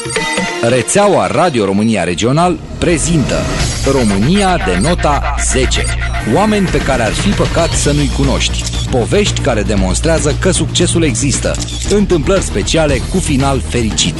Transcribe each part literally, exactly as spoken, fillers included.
Rețeaua Radio România Regional prezintă România de nota zece. Oameni pe care ar fi păcat să nu-i cunoști. Povești care demonstrează că succesul există. Întâmplări speciale cu final fericit.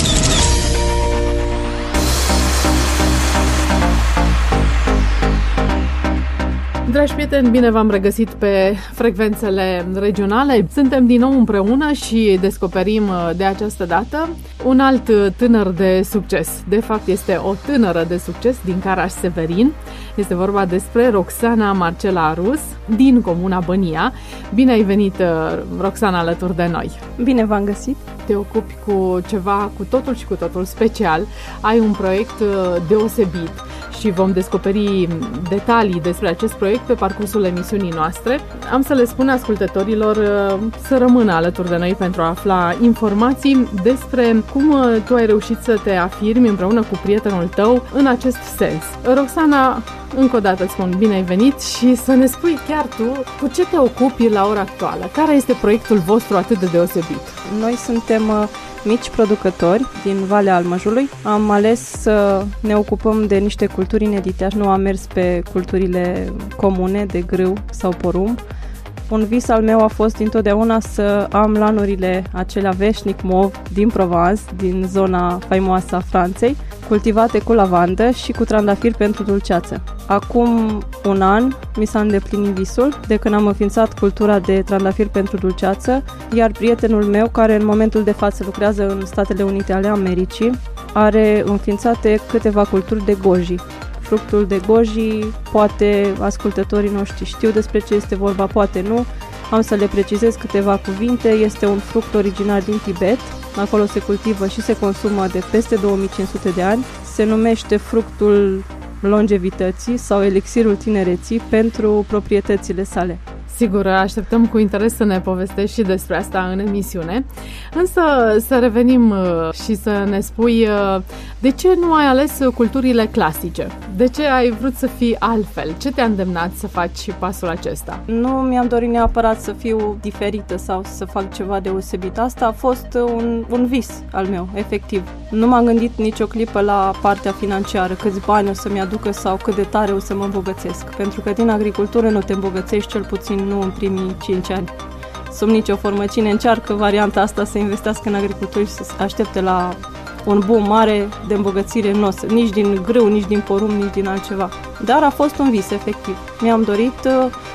Dragi prieteni, bine v-am regăsit pe frecvențele regionale. Suntem din nou împreună și descoperim de această dată un alt tânăr de succes. De fapt, este o tânără de succes din Caraș-Severin. Este vorba despre Roxana Marcela Rus, din comuna Bănia. Bine ai venit, Roxana, alături de noi. Bine v-am găsit. Te ocupi cu ceva cu totul și cu totul special. Ai un proiect deosebit și vom descoperi detalii despre acest proiect pe parcursul emisiunii noastre. Am să le spun ascultătorilor să rămână alături de noi pentru a afla informații despre cum tu ai reușit să te afirmi împreună cu prietenul tău în acest sens. Roxana, încă o dată îți spun bine ai venit și să ne spui chiar tu cu ce te ocupi la ora actuală. Care este proiectul vostru atât de deosebit? Noi suntem mici producători din Valea Almăjului. Am ales să ne ocupăm de niște culturi inedite. Nu am mers pe culturile comune de grâu sau porumb. Un vis al meu a fost întotdeauna să am lanurile acelea veșnic mov din Provence, din zona faimoasă a Franței, cultivate cu lavandă și cu trandafiri pentru dulceață. Acum un an mi s-a îndeplinit visul de când am înființat cultura de trandafiri pentru dulceață, iar prietenul meu, care în momentul de față lucrează în Statele Unite ale Americii, are înființate câteva culturi de goji. Fructul de goji, poate ascultătorii noștri știu despre ce este vorba, poate nu. Am să le precizez câteva cuvinte. Este un fruct originar din Tibet. Acolo se cultivă și se consumă de peste două mii cinci sute de ani. Se numește fructul longevității sau elixirul tinereții pentru proprietățile sale. Sigur, așteptăm cu interes să ne povestești și despre asta în emisiune. Însă să revenim și să ne spui de ce nu ai ales culturile clasice? De ce ai vrut să fii altfel? Ce te-a îndemnat să faci pasul acesta? Nu mi-am dorit neapărat să fiu diferită sau să fac ceva deosebit. Asta a fost un, un vis al meu, efectiv. Nu m-am gândit nicio clipă la partea financiară, câți bani o să-mi aducă sau cât de tare o să mă îmbogățesc. Pentru că din agricultură nu te îmbogățești, cel puțin nu în primii cinci ani. Sub nicio formă. Cine încearcă varianta asta să investească în agricultură și să se aștepte la un boom mare de îmbogățire, nu o să, nici din grâu, nici din porumb, nici din altceva. Dar a fost un vis, efectiv. Mi-am dorit,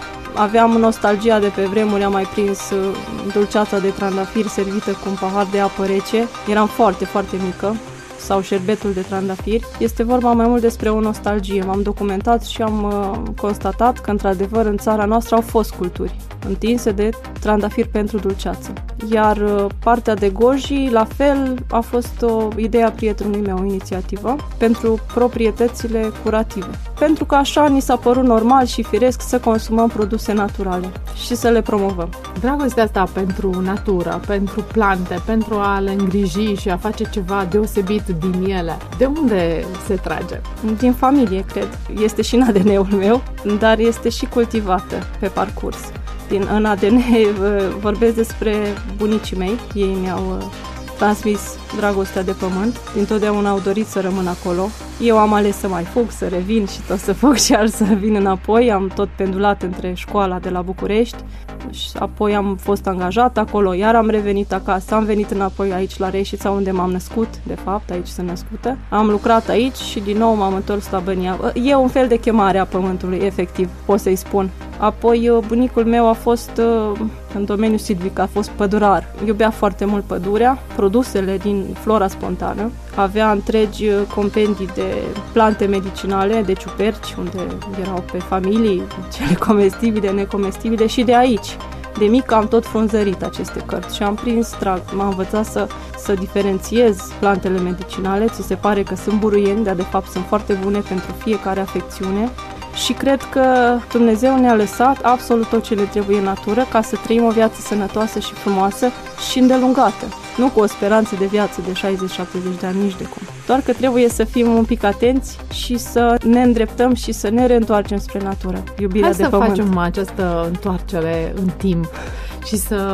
aveam nostalgia de pe vremuri, am mai prins dulceața de trandafiri servită cu un pahar de apă rece. Eram foarte, foarte mică. Sau șerbetul de trandafiri. Este vorba mai mult despre o nostalgie. M-am documentat și am uh, constatat că, într-adevăr, în țara noastră au fost culturi întinse de trandafiri pentru dulceață. Iar uh, partea de goji, la fel, a fost o idee a prietenului meu, o inițiativă, pentru proprietățile curative. Pentru că așa ni s-a părut normal și firesc să consumăm produse naturale și să le promovăm. Dragostea asta pentru natură, pentru plante, pentru a le îngriji și a face ceva deosebit din ele, de unde se trage? Din familie, cred. Este și în A D N-ul meu, dar este și cultivată pe parcurs. Din, în A D N vorbesc despre bunicii mei, ei mi-au transmis dragostea de pământ, dintotdeauna au dorit să rămân acolo. Eu am ales să mai fug, să revin și tot să fug și iar să vin înapoi. Am tot pendulat între școala de la București și apoi am fost angajat acolo, iar am revenit acasă, am venit înapoi aici la Reșița, unde m-am născut, de fapt, aici sunt născută. Am lucrat aici și din nou m-am întors la Bănia. E un fel de chemare a pământului, efectiv, pot să-i spun. Apoi bunicul meu a fost în domeniul silvic, a fost pădurar. Iubea foarte mult pădurea, produsele din flora spontană. Avea întregi compendii de plante medicinale, de ciuperci, unde erau pe familii, cele comestibile, necomestibile, și de aici. De mic am tot frunzărit aceste cărți și am prins drag. M-a învățat să, să diferențiez plantele medicinale. Ți se pare că sunt buruieni, dar de fapt sunt foarte bune pentru fiecare afecțiune. Și cred că Dumnezeu ne-a lăsat absolut tot ce le trebuie în natură ca să trăim o viață sănătoasă și frumoasă și îndelungată. Nu cu o speranță de viață de șaizeci șaptezeci de ani, nici de cum. Doar că trebuie să fim un pic atenți și să ne îndreptăm și să ne reîntoarcem spre natură, iubirea Hai de să pământ. facem această întoarcere în timp și să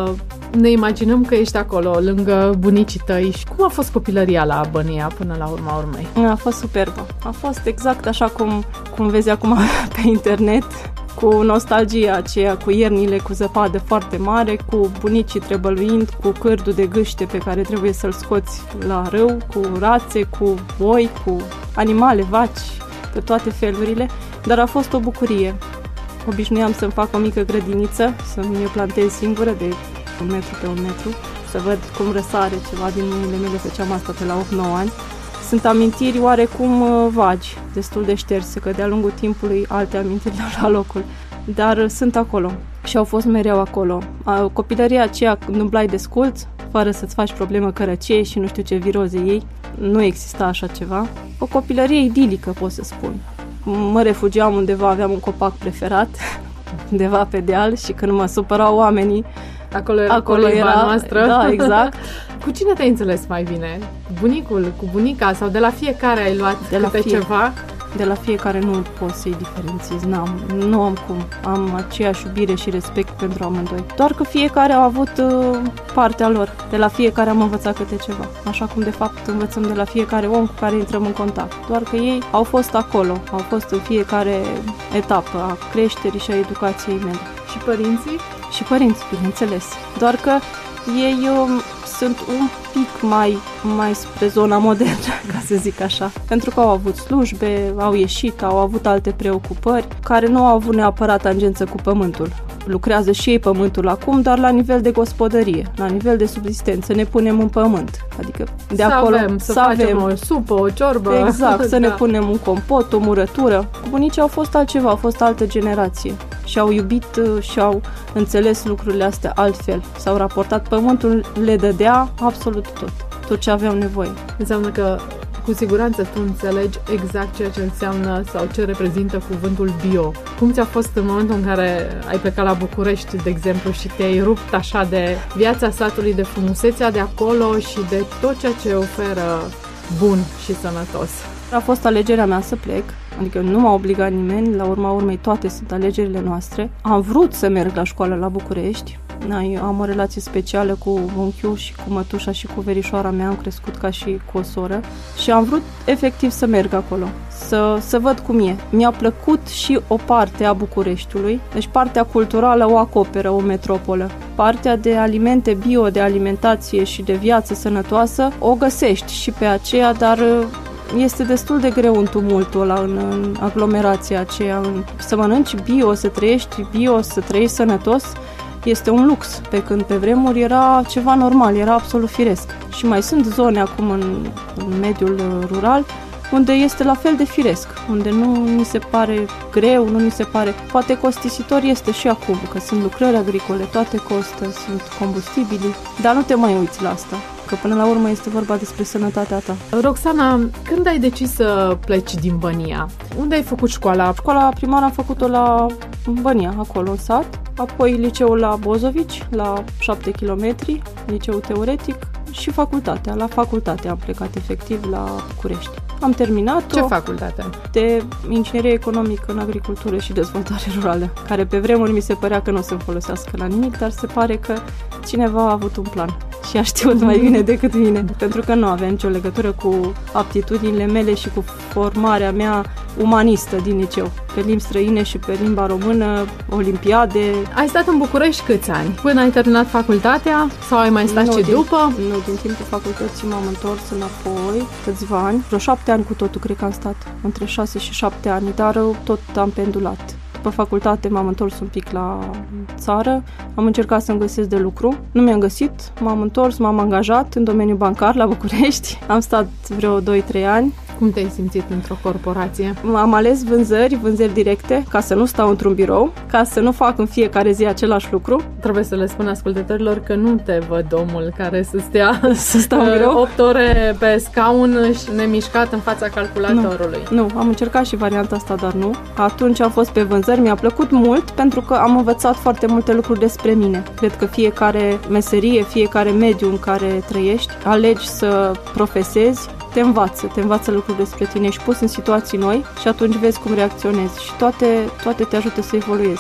Ne imaginăm că ești acolo, lângă bunicii tăi. Și cum a fost copilăria la Bănia până la urma urmei? A fost superbă. A fost exact așa cum, cum vezi acum pe internet, cu nostalgia aceea, cu iernile, cu zăpadă foarte mare, cu bunicii trebăluind, cu cârdul de gâște pe care trebuie să-l scoți la râu, cu rațe, cu oi, cu animale, vaci, de toate felurile, dar a fost o bucurie. Obișnuiam să-mi fac o mică grădiniță, să-mi o plantez singură de un metru pe un metru, să văd cum răsare ceva din mâinile mele, făceam asta pe la opt nouă ani. Sunt amintiri oarecum vagi, destul de șterse, că de-a lungul timpului alte amintiri le-au luat locul, dar sunt acolo și au fost mereu acolo. Copilăria aceea, când umblai de sculț, fără să-ți faci problemă cărăcie și nu știu ce viroze ei, nu exista așa ceva. O copilărie idilică, pot să spun. Mă refugiam undeva, aveam un copac preferat, undeva pe deal, și când mă supărau oamenii, acolo era, acolo era noastră. Da, exact. Cu cine te-ai înțeles mai bine? Bunicul, cu bunica, sau de la fiecare ai luat de la câte fie. ceva? De la fiecare nu pot să-i diferențiez, n-am, nu am cum. Am aceeași iubire și respect pentru amândoi. Doar că fiecare a avut uh, partea lor. De la fiecare am învățat câte ceva. Așa cum de fapt învățăm de la fiecare om cu care intrăm în contact. Doar că ei au fost acolo, au fost în fiecare etapă a creșterii și a educației mele. Și părinții? Și părinții, bineînțeles. Doar că ei uh, sunt un pic mai, mai spre zona modernă, ca să zic așa. Pentru că au avut slujbe, au ieșit, au avut alte preocupări, care nu au avut neapărat tangență cu pământul. Lucrează și ei pământul acum, dar la nivel de gospodărie, la nivel de subzistență, ne punem în pământ. Adică de să acolo avem, să, să facem avem o supă, o ciorbă. Exact, să da. ne punem un compot, o murătură. Bunicii au fost altceva, au fost altă generație și au iubit și au înțeles lucrurile astea altfel. S-au raportat, pământul le dădea absolut tot, tot ce aveau nevoie. Înseamnă că cu siguranță tu înțelegi exact ceea ce înseamnă sau ce reprezintă cuvântul bio. Cum ți-a fost în momentul în care ai plecat la București, de exemplu, și te-ai rupt așa de viața satului, de frumusețea de acolo și de tot ceea ce oferă bun și sănătos? A fost alegerea mea să plec, adică nu m-a obligat nimeni, la urma urmei toate sunt alegerile noastre. Am vrut să merg la școală la București. Am o relație specială cu unchiul și cu mătușa și cu verișoara mea, am crescut ca și cu o soră și am vrut efectiv să merg acolo, să, să văd cum e. Mi-a plăcut și o parte a Bucureștiului, deci partea culturală o acoperă o metropolă. Partea de alimente bio, de alimentație și de viață sănătoasă o găsești și pe aceea, dar este destul de greu în tumultul ăla, în, în aglomerația aceea, în, să mănânci bio, să trăiești bio, să trăiești sănătos. Este un lux, pe când pe vremuri era ceva normal, era absolut firesc. Și mai sunt zone acum în, în mediul rural unde este la fel de firesc, unde nu ni se pare greu, nu ni se pare... Poate costisitor este și acum, că sunt lucrări agricole, toate costă, sunt combustibili, dar nu te mai uiți la asta, că până la urmă este vorba despre sănătatea ta. Roxana, când ai decis să pleci din Bănia? Unde ai făcut școala? Școala primară am făcut-o la Bănia, acolo în sat, apoi liceul la Bozovici, la șapte kilometri, liceu teoretic, și facultatea. La facultate am plecat efectiv la București. Am terminat-o. Ce facultate? De inginerie economică în agricultură și dezvoltare rurală, care pe vremuri mi se părea că nu o să-mi folosească la nimic, dar se pare că cineva a avut un plan și a știut mai bine decât mine, pentru că nu avea nicio legătură cu aptitudinile mele și cu formarea mea umanistă din liceu, pe limbi străine și pe limba română, olimpiade. Ai stat în București câți ani? Până ai terminat facultatea sau ai mai stat nu, și din, după? Nu, din timpul facultății m-am întors înapoi câțiva ani, vreo șapte ani cu totul cred că am stat, între șase și șapte ani, dar tot am pendulat. După facultate m-am întors un pic la țară, am încercat să-mi găsesc de lucru, nu mi-am găsit, m-am întors, m-am angajat în domeniul bancar la București, am stat vreo doi trei ani. Cum te-ai simțit într-o corporație? Am ales vânzări, vânzări directe, ca să nu stau într-un birou, ca să nu fac în fiecare zi același lucru. Trebuie să le spun ascultătorilor că nu te văd omul care să stea să stau în birou opt ore pe scaun și nemișcat în fața calculatorului. Nu, nu, am încercat și varianta asta, dar nu. Atunci am fost pe vânzări, mi-a plăcut mult pentru că am învățat foarte multe lucruri despre mine. Cred că fiecare meserie, fiecare mediu în care trăiești, alegi să profesezi, te învață, te învață lucruri despre tine, ești pus în situații noi și atunci vezi cum reacționezi și toate, toate te ajută să evoluezi.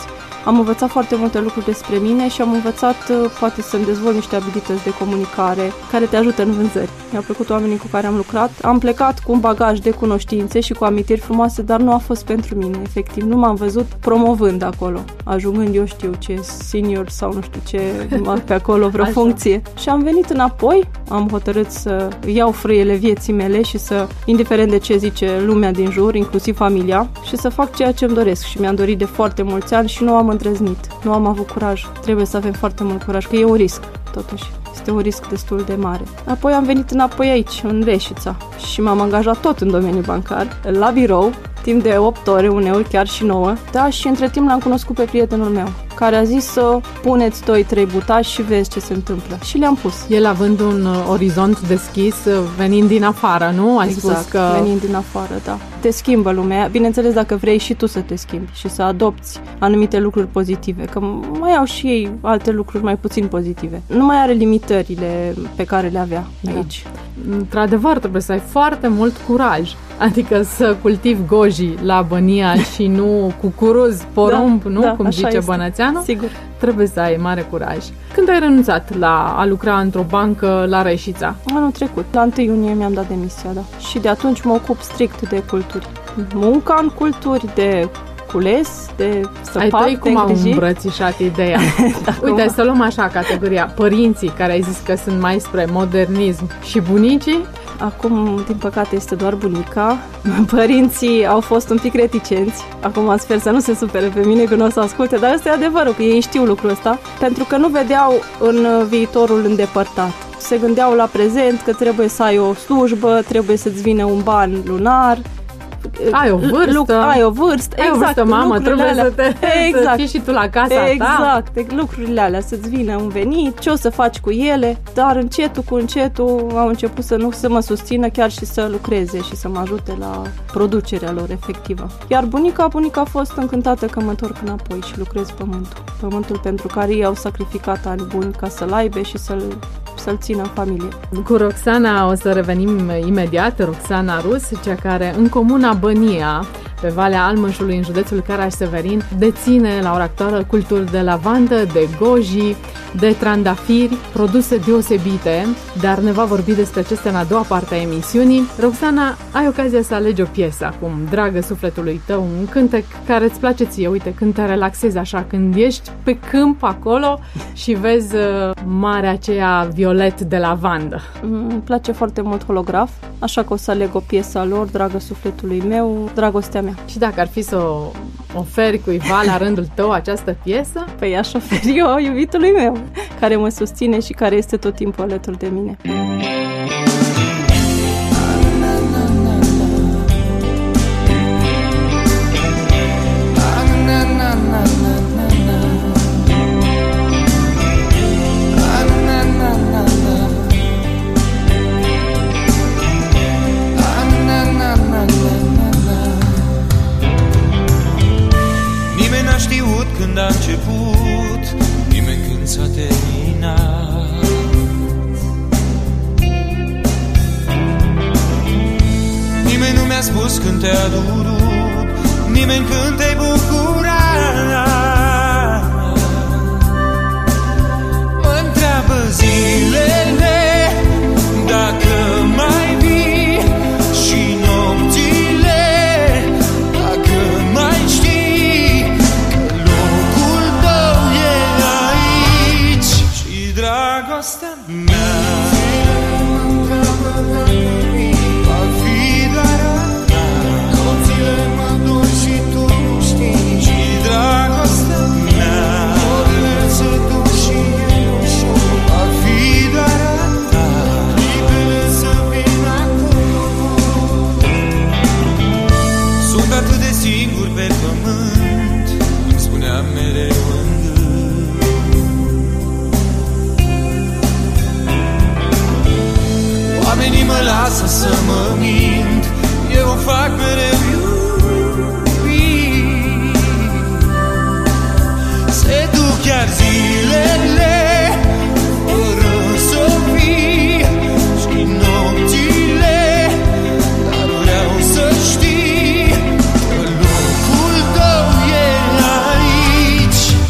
Am învățat foarte multe lucruri despre mine și am învățat poate să-mi dezvolt niște abilități de comunicare care te ajută în vânzări. Mi-au plăcut oamenii cu care am lucrat. Am plecat cu un bagaj de cunoștințe și cu amintiri frumoase, dar nu a fost pentru mine, efectiv. Nu m-am văzut promovând acolo, ajungând eu știu ce senior sau nu știu ce pe acolo, vreo funcție. Și am venit înapoi, am hotărât să iau frâiele vieții mele și să, indiferent de ce zice lumea din jur, inclusiv familia, și să fac ceea ce îmi doresc. Și mi-am dorit de foarte mulți ani și nu am îndrăznit. Nu am avut curaj. Trebuie să avem foarte mult curaj, că e un risc, totuși. Este un risc destul de mare. Apoi am venit înapoi aici, în Reșița, și m-am angajat tot în domeniul bancar, la birou, timp de opt ore, uneori chiar și nouă. Da, și între timp l-am cunoscut pe prietenul meu, care a zis să puneți doi trei butași și vezi ce se întâmplă. Și le-am pus. El având un orizont deschis, venind din afară, nu? Ai exact, spus că... venind din afară, da. Te schimbă lumea. Bineînțeles, dacă vrei și tu să te schimbi și să adopți anumite lucruri pozitive, că mai au și ei alte lucruri mai puțin pozitive. Nu mai are limitările pe care le avea aici. Da. Într-adevăr, trebuie să ai foarte mult curaj. Adică să cultivi goji la Bănia și nu cucuruz, porumb, da, nu? Da, cum zice Bănățeanu. Sigur. Trebuie să ai mare curaj. Când ai renunțat la a lucra într-o bancă la Reșița? Anul trecut. La întâi iunie mi-am dat demisia, da. Și de atunci mă ocup strict de culturi. Munca în culturi, de cules, de săpat, ai tăi cum au îmbrățișat ideea. Uite, să luăm așa categoria. Părinții, care ai zis că sunt mai spre modernism, și bunicii? Acum, din păcate, este doar bunica. Părinții au fost un pic reticenți. Acum sper să nu se supere pe mine, că nu o să asculte, dar ăsta e adevărul, că ei știu lucrul ăsta, pentru că nu vedeau în viitorul îndepărtat. Se gândeau la prezent, că trebuie să ai o slujbă, trebuie să-ți vină un ban lunar. Ai o vârstă, Luc, ai o vârstă, ai exact, o vârstă, mamă, trebuie alea. să te exact. să fii și tu la casa exact, ta. Exact, lucrurile alea, să-ți vină un venit, ce o să faci cu ele, dar încetul cu încetul au început să nu să mă susțină, chiar și să lucreze și să mă ajute la producerea lor efectivă. Iar bunica, bunica a fost încântată că mă întorc înapoi și lucrez pământul. Pământul pentru care ei au sacrificat ani buni ca să-l aibă și să-l să-l țină în familie. Cu Roxana o să revenim imediat, Roxana Rus, cea care în comuna Bănia, pe Valea Almășului, în județul Caraș-Severin, deține la ora actuală culturi de lavandă, de goji, de trandafiri, produse deosebite, dar ne va vorbi despre acestea în a doua parte a emisiunii. Roxana, ai ocazia să alegi o piesă acum, dragă sufletului tău, un cântec care îți place ție, uite, când te relaxezi așa, când ești pe câmp acolo și vezi uh, marea aceea violet de lavandă. Îmi place foarte mult Holograf, așa că o să aleg o piesă a lor, dragă sufletului meu, dragostea mea. Și dacă ar fi să o oferi cuiva la rândul tău această piesă? Păi aș oferi eu iubitului meu, care mă susține și care este tot timpul alături de mine. Când a început, nimeni când s-a terminat. Nimeni nu mi-a spus când te-a durut, nimeni când te-ai bucurat. Mă întreabă zilele dacă mai vii și nopțile dacă mai știi. Dragostea mea va fi doar a ta. Nopțile mă duc și tu știi. Și dragostea mea orele se duc și eu știu. Va fi doar a ta. Clipele să vină acum. Sunt atât de singur pe pământ, îmi spuneam mereu în oamenii mă lasă să mă mint, eu fac mereu iubit. Se duc chiar zilele fără să fii și nopțile, dar vreau să știi că locul tău e aici.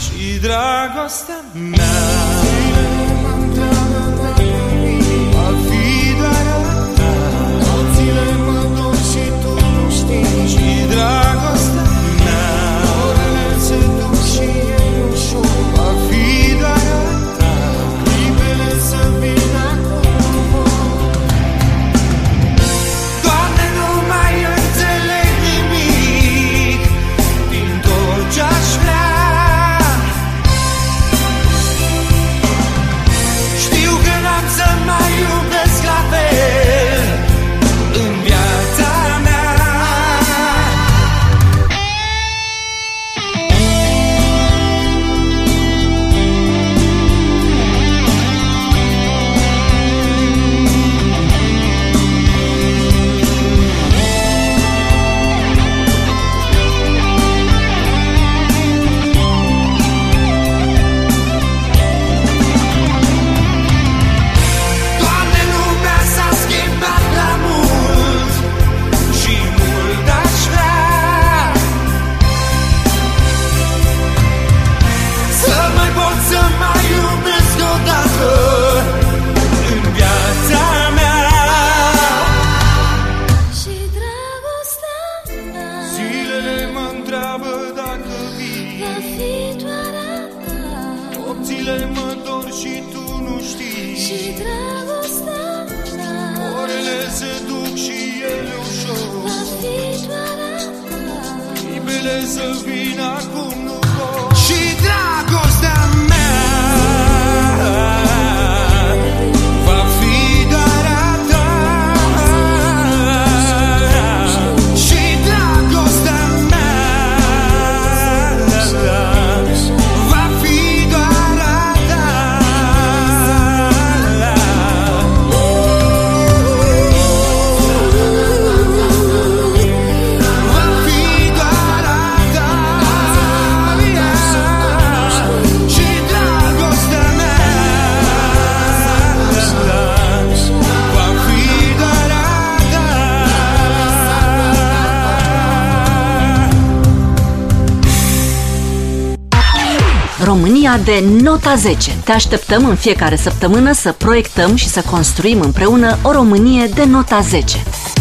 să vină acum nu pot. Și dragostea mea va fi doar a ta. Și dragostea mea va fi doar a ta. Va fi doar a ta. Și dragostea mea va fi doar a ta. România de nota zece. Te așteptăm în fiecare săptămână să proiectăm și să construim împreună o Românie de nota zece.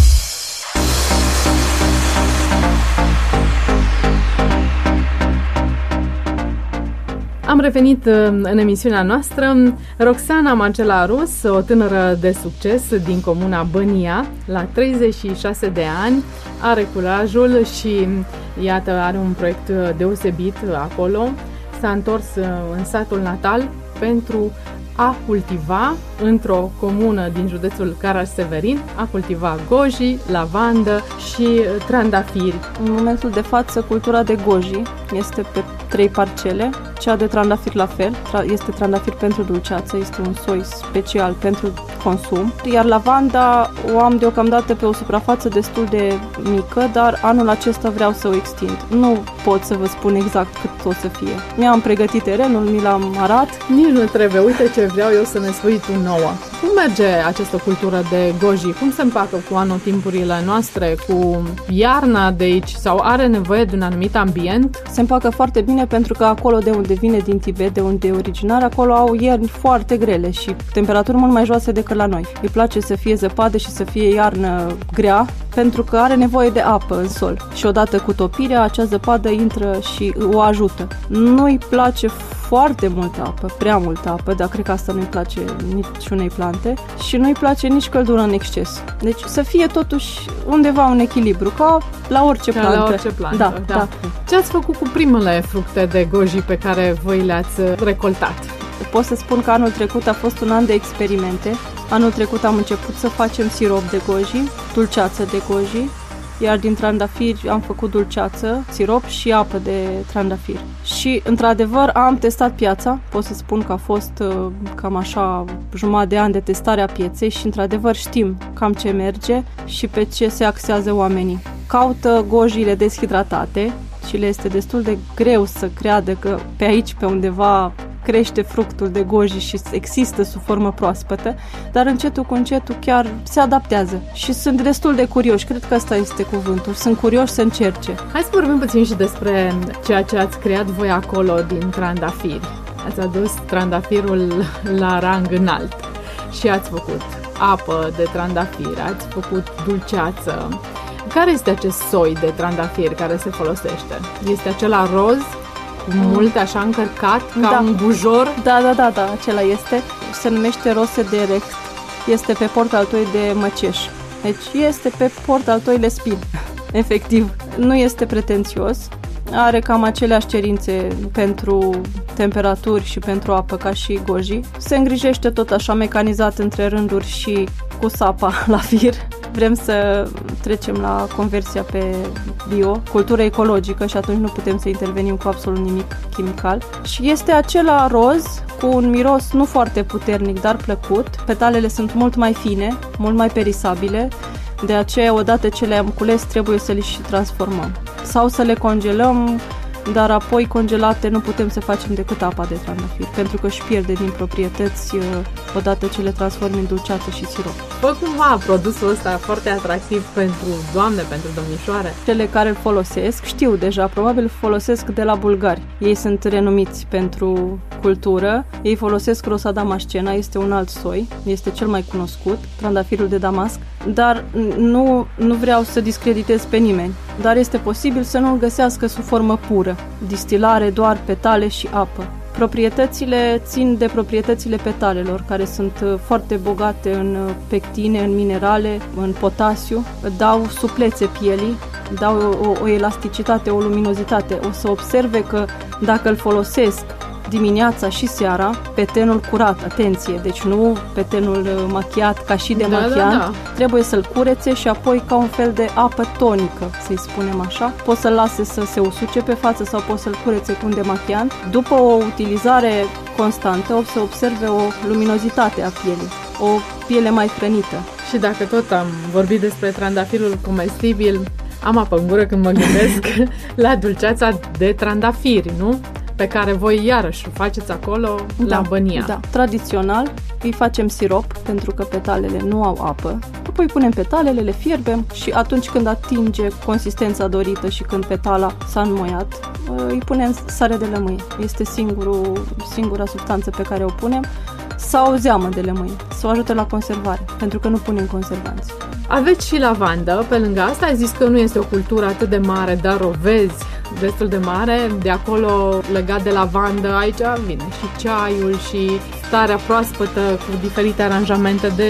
Am revenit uh, în emisiunea noastră. Roxana Marcela Rus, o tânără de succes din comuna Bănia, la treizeci și șase de ani, are curajul și, iată, are un proiect deosebit acolo. S-a întors uh, în satul natal pentru a cultiva într-o comună din județul Caraș-Severin, a cultiva goji, lavandă și trandafiri. În momentul de față, cultura de goji este pe trei parcele, cea de trandafir la fel, este trandafir pentru dulceață, este un soi special pentru consum, iar lavanda o am deocamdată pe o suprafață destul de mică, dar anul acesta vreau să o extind. Nu pot să vă spun exact cât o să fie. Mi-am pregătit terenul, mi l-am arat. Nici nu trebuie, uite ce vreau eu să ne spui tu nouă. Cum merge această cultură de goji? Cum se împacă cu anotimpurile noastre, cu iarna de aici? Sau are nevoie de un anumit ambient? Se împacă foarte bine pentru că acolo de unde vine din Tibet, de unde e originar, acolo au ierni foarte grele și temperaturi mult mai joase decât la noi. Îi place să fie zăpadă și să fie iarnă grea, pentru că are nevoie de apă în sol. Și odată cu topirea, acea zăpadă intră și o ajută. Nu-i place foarte multă apă, prea multă apă, dar cred că asta nu-i place niciunei plante și nu-i place nici căldură în exces. Deci să fie totuși undeva un echilibru, ca la orice ca plantă. La orice plantă, da, da. da. Ce ați făcut cu primele fructe de goji pe care voi le-ați recoltat? Pot să spun că anul trecut a fost un an de experimente. Anul trecut am început să facem sirop de goji, dulceață de goji, iar din trandafiri am făcut dulceață, sirop și apă de trandafir. Și, într-adevăr, am testat piața. Pot să spun că a fost uh, cam așa jumătate de an de testare a pieței și, într-adevăr, știm cam ce merge și pe ce se axează oamenii. Caută gojile deshidratate și le este destul de greu să creadă că pe aici, pe undeva, crește fructul de goji și există sub formă proaspătă, dar încetul cu încetul chiar se adaptează și sunt destul de curioși. Cred că asta este cuvântul. Sunt curioși să încerce. Hai să vorbim puțin și despre ceea ce ați creat voi acolo din trandafiri. Ați adus trandafirul la rang înalt și ați făcut apă de trandafir, ați făcut dulceață. Care este acest soi de trandafir care se folosește? Este acela roz, cu mult așa încărcat, ca Da. un bujor? Da, da, da, da, acela este. Se numește rose de recht. Este pe port altoi de măceș. Deci este pe port altoi de spin. Efectiv. Nu este pretențios. Are cam aceleași cerințe pentru temperaturi și pentru apă ca și goji. Se îngrijește tot așa mecanizat între rânduri și cu sapa la fir. Vrem să trecem la conversia pe bio, cultură ecologică și atunci nu putem să intervenim cu absolut nimic chimical. Și este acela roz cu un miros nu foarte puternic, dar plăcut. Petalele sunt mult mai fine, mult mai perisabile, de aceea odată ce le-am cules trebuie să le și transformăm. Sau să le congelăm, dar apoi congelate nu putem să facem decât apa de trandafir, pentru că își pierde din proprietăți odată ce le transformi în dulceață și sirop. Fă cumva produsul ăsta foarte atractiv pentru doamne, pentru domnișoare? Cele care îl folosesc, știu deja, probabil îl folosesc de la bulgari. Ei sunt renumiți pentru cultură, ei folosesc rosa damascena, este un alt soi, este cel mai cunoscut, trandafirul de Damasc, dar nu, nu vreau să discreditez pe nimeni, dar este posibil să nu îl găsească sub formă pură, distilare doar petale și apă. Proprietățile țin de proprietățile petalelor, care sunt foarte bogate în pectine, în minerale, în potasiu, dau suplețe pielii, dau o, o elasticitate, o luminozitate. O să observe că dacă îl folosesc dimineața și seara, petenul curat, atenție, deci nu petenul machiat ca și demachiant, da, da, da. Trebuie să-l curețe și apoi ca un fel de apă tonică, să-i spunem așa. Poți să-l lase să se usuce pe față sau poți să-l curețe cu un demachiant. După o utilizare constantă, o să observe o luminozitate a pielii, o piele mai hrănită. Și dacă tot am vorbit despre trandafirul comestibil, am apă în gură când mă gândesc la dulceața de trandafiri, nu? Pe care voi iarăși o faceți acolo, da, la bănia. Da, tradițional îi facem sirop pentru că petalele nu au apă. Apoi punem petalele, le fierbem și atunci când atinge consistența dorită și când petala s-a înmoiat, îi punem sare de lămâie. Este singurul, singura substanță pe care o punem. Sau zeamă de lămâie, să o ajute la conservare, pentru că nu punem conservanți. Aveți și lavandă, pe lângă asta ai zis că nu este o cultură atât de mare, dar o vezi destul de mare. De acolo, legat de lavandă, aici vine și ceaiul și starea proaspătă cu diferite aranjamente de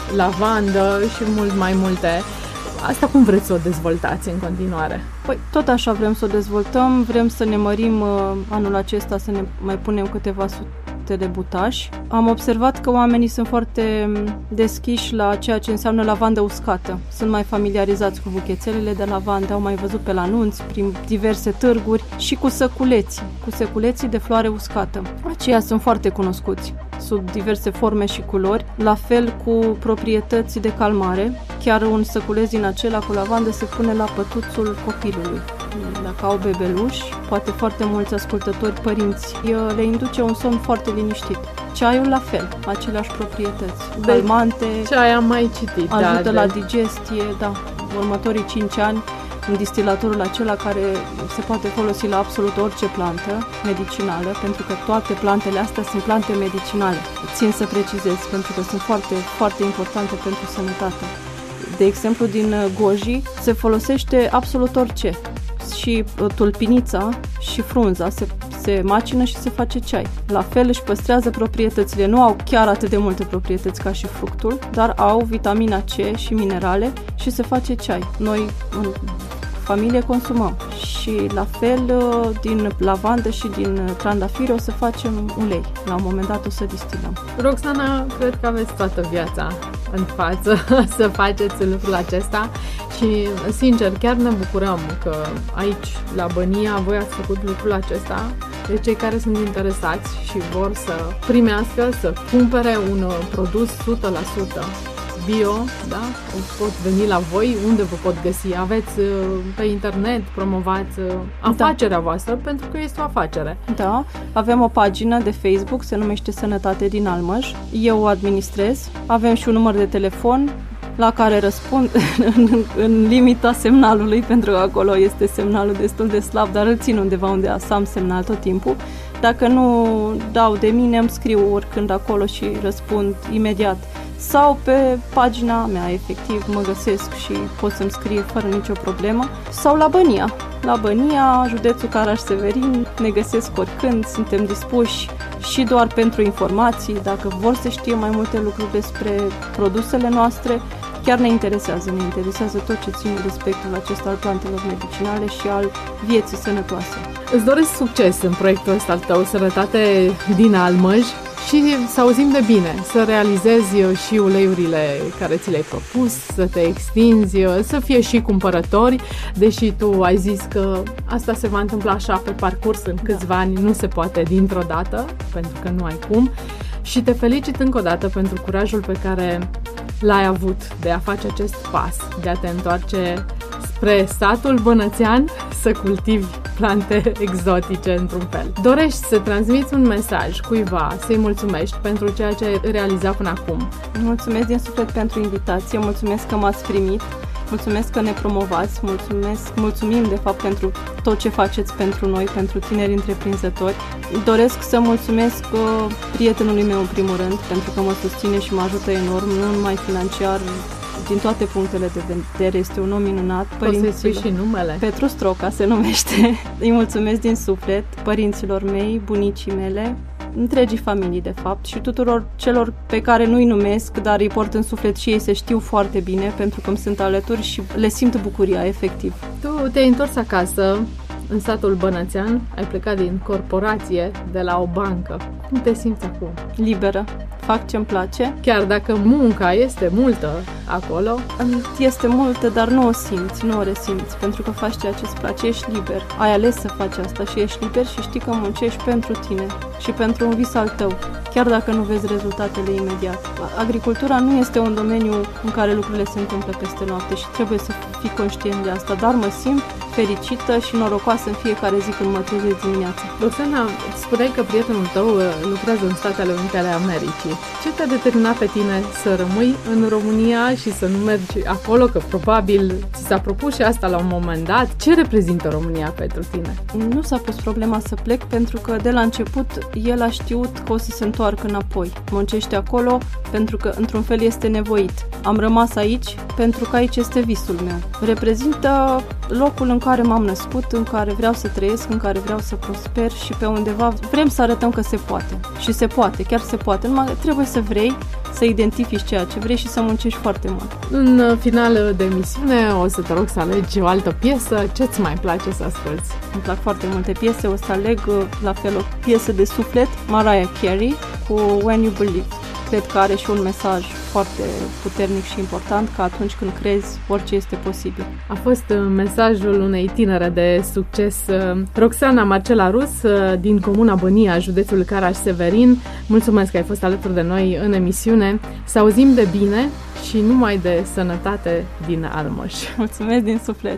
lavandă și mult mai multe. Asta cum vreți să o dezvoltați în continuare? Păi tot așa vrem să o dezvoltăm, vrem să ne mărim uh, anul acesta, să ne mai punem câteva sute de butași. Am observat că oamenii sunt foarte deschiși la ceea ce înseamnă lavandă uscată. Sunt mai familiarizați cu buchețelele de lavandă, au mai văzut pe la anunți, prin diverse târguri și cu săculeții, cu săculeții de floare uscată. Aceia sunt foarte cunoscuți, sub diverse forme și culori, la fel cu proprietăți de calmare. Chiar un săculeț din acela cu lavandă se pune la pătuțul copilului. Dacă au bebeluși, poate foarte mulți ascultători părinți, le induce un somn foarte liniștit. Ceaiul la fel, aceleași proprietăți, calmante, ceai am mai citit, ajută da, la de... digestie, da. Următorii cinci ani, în distilatorul acela care se poate folosi la absolut orice plantă medicinală, pentru că toate plantele astea sunt plante medicinale. Țin să precizez, pentru că sunt foarte, foarte importante pentru sănătate. De exemplu, din goji se folosește absolut orice. Și tulpinița și frunza se, se macină și se face ceai. La fel își păstrează proprietățile. Nu au chiar atât de multe proprietăți ca și fructul, dar au vitamina C și minerale și se face ceai. Noi în familie consumăm. Și la fel din lavandă și din trandafiri o să facem ulei. La un moment dat o să distilăm. Roxana, cred că aveți toată viața în față să faceți lucrul acesta și, sincer, chiar ne bucurăm că aici, la Bănia, voi ați făcut lucrul acesta. De cei care sunt interesați și vor să primească, să cumpere un produs o sută la sută bio, da? Pot veni la voi, unde vă pot găsi? Aveți pe internet, promovați afacerea da. voastră, pentru că este o afacere. Da, avem o pagină de Facebook, se numește Sănătate din Almăj. Eu o administrez. Avem și un număr de telefon la care răspund în, în limita semnalului, pentru că acolo este semnalul destul de slab, dar îl țin undeva unde să am semnal tot timpul. Dacă nu dau de mine, îmi scriu oricând acolo și răspund imediat. Sau pe pagina mea, efectiv, mă găsesc și pot să-mi scrie fără nicio problemă. Sau la Bănia. La Bănia, județul Caraș-Severin, ne găsesc oricând, suntem dispuși și doar pentru informații. Dacă vor să știe mai multe lucruri despre produsele noastre, chiar ne interesează. Ne interesează tot ce ține de spectrul acesta al plantelor medicinale și al vieții sănătoase. Îți doresc succes în proiectul ăsta al tău, Sănătate din Almăj, și să auzim de bine, să realizezi și uleiurile care ți le-ai propus, să te extinzi, să fie și cumpărători, deși tu ai zis că asta se va întâmpla așa pe parcurs, în câțiva da. ani, nu se poate dintr-o dată, pentru că nu ai cum. Și te felicit încă o dată pentru curajul pe care l-ai avut de a face acest pas, de a te întoarce spre satul bănățean, să cultivi plante exotice într-un fel. Dorești să transmiți un mesaj cuiva, să-i mulțumești pentru ceea ce ai realizat până acum. Mulțumesc din suflet pentru invitație, mulțumesc că m-ați primit, mulțumesc că ne promovați, mulțumesc, mulțumim de fapt pentru tot ce faceți pentru noi, pentru tineri întreprinzători. Doresc să mulțumesc prietenului meu în primul rând, pentru că mă susține și mă ajută enorm, nu numai financiar, din toate punctele de vedere, este un om minunat. Părinților, și numele. Petru Stroca se numește. Îi mulțumesc din suflet părinților mei, bunicii mele, întregii familii, de fapt, și tuturor celor pe care nu-i numesc, dar îi port în suflet și ei se știu foarte bine, pentru că îmi sunt alături și le simt bucuria, efectiv. Tu te-ai întors acasă, în satul Bănățean, ai plecat din corporație, de la o bancă. Cum te simți acum? Liberă. Fac ce-mi place. Chiar dacă munca este multă acolo? Este multă, dar nu o simți, nu o resimți, pentru că faci ceea ce îți place, ești liber. Ai ales să faci asta și ești liber și știi că muncești pentru tine și pentru un vis al tău, chiar dacă nu vezi rezultatele imediat. Agricultura nu este un domeniu în care lucrurile se întâmplă peste noapte și trebuie să fii conștient de asta, dar mă simt fericită și norocoasă în fiecare zi când mă trezesc dimineața. Roxana, spuneai că prietenul tău lucrează în Statele Unite ale Americii. Ce te-a determinat pe tine să rămâi în România și să nu mergi acolo, că probabil ți s-a propus și asta la un moment dat? Ce reprezintă România pentru tine? Nu s-a pus problema să plec pentru că de la început el a știut că o să se întoarcă înapoi. Muncește acolo pentru că într-un fel este nevoit. Am rămas aici pentru că aici este visul meu. Reprezintă locul în care m-am născut, în care vreau să trăiesc, în care vreau să prosper și pe undeva vrem să arătăm că se poate. Și se poate, chiar se poate. Numai trebuie să vrei, să identifici ceea ce vrei și să muncești foarte mult. În final de emisiune o să te rog să alegi o altă piesă. Ce-ți mai place să asculți? Îmi plac foarte multe piese, o să aleg la fel o piesă de suflet, Mariah Carey, cu When You Believe. Cred că are și un mesaj foarte puternic și important, că atunci când crezi, orice este posibil. A fost mesajul unei tinere de succes, Roxana Marcela Rus, din Comuna Bănia, județul Caraș-Severin. Mulțumesc că ai fost alături de noi în emisiune. Să auzim de bine și numai de sănătate din Almăș. Mulțumesc din suflet!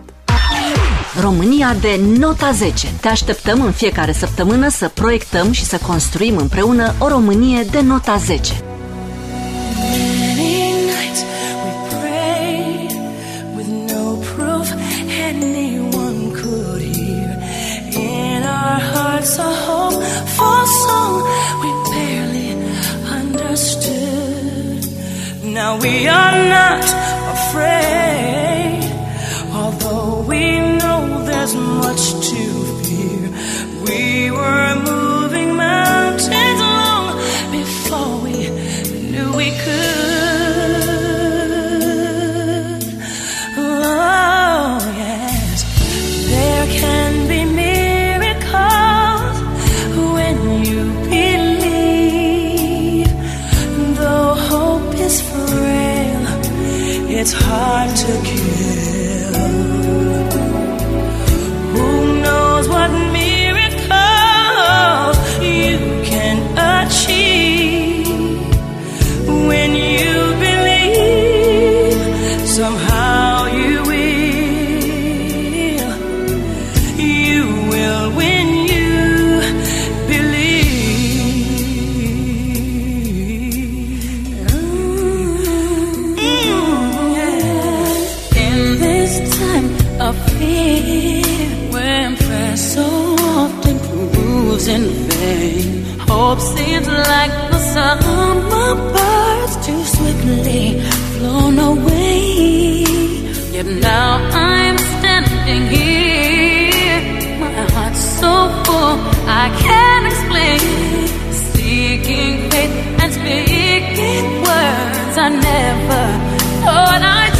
România de nota zece. Te așteptăm în fiecare săptămână să proiectăm și să construim împreună o Românie de nota zece. A home for song we barely understood. Now we are not afraid, although we know there's much to fear. We were moving mountains long before we knew we could. Oh yes, there can be it's hard to kill. Who knows what miracle you can achieve when you believe somehow you will. You will when you believe. Of fear, when prayer so often proves in vain. Hope seems like the summer birds too swiftly flown away. Yet now I'm standing here, my heart's so full I can't explain. Seeking faith and speaking words I never thought I'd